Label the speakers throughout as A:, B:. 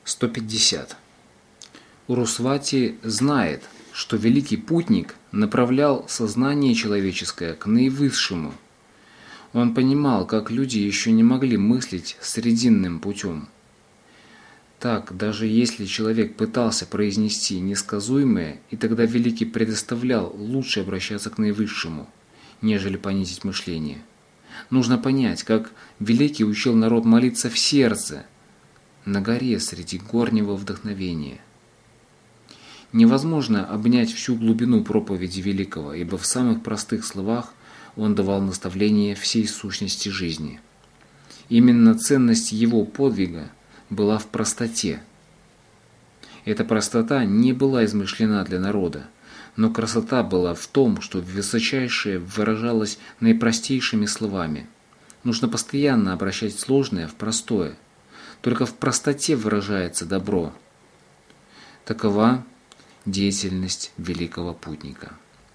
A: 150. Урусвати знает, что великий путник направлял сознание человеческое к наивысшему. Он понимал, как люди еще не могли мыслить срединным путем. Так, даже если человек пытался произнести несказуемое, и тогда Великий предоставлял лучше обращаться к наивысшему, нежели понизить мышление. Нужно понять, как Великий учил народ молиться в сердце, на горе среди горнего вдохновения. Невозможно обнять всю глубину проповеди Великого, ибо в самых простых словах он давал наставление всей сущности жизни. Именно ценность его подвига была в простоте. Эта простота не была измышлена для народа, но красота была в том, что высочайшее выражалось наипростейшими словами. Нужно постоянно обращать сложное в простое. Только в простоте выражается добро. Такова деятельность великого путника.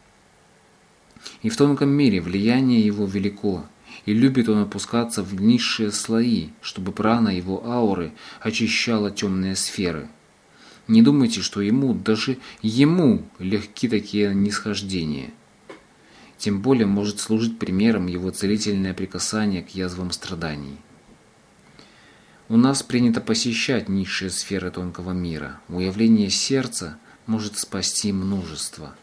A: И в тонком мире влияние его велико, и любит он опускаться в низшие слои, чтобы прана его ауры очищала темные сферы. Не думайте, что даже ему легки такие нисхождения. Тем более может служить примером его целительное прикасание к язвам страданий. У нас принято посещать низшие сферы тонкого мира. Уявление сердца может спасти множество.